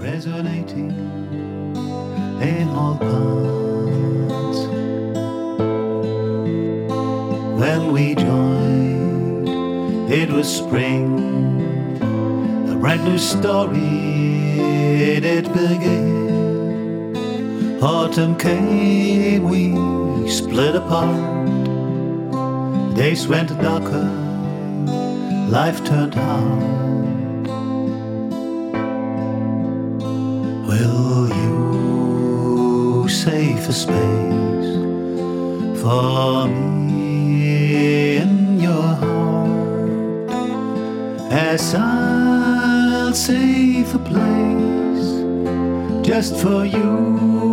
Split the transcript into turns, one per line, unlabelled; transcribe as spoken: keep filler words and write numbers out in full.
resonating in all parts. When we joined, it was spring, a brand new story it began. Autumn came, we split apart. Days went darker, life turned hard. Will you save a space for me in your heart, as I'll save a place just for you?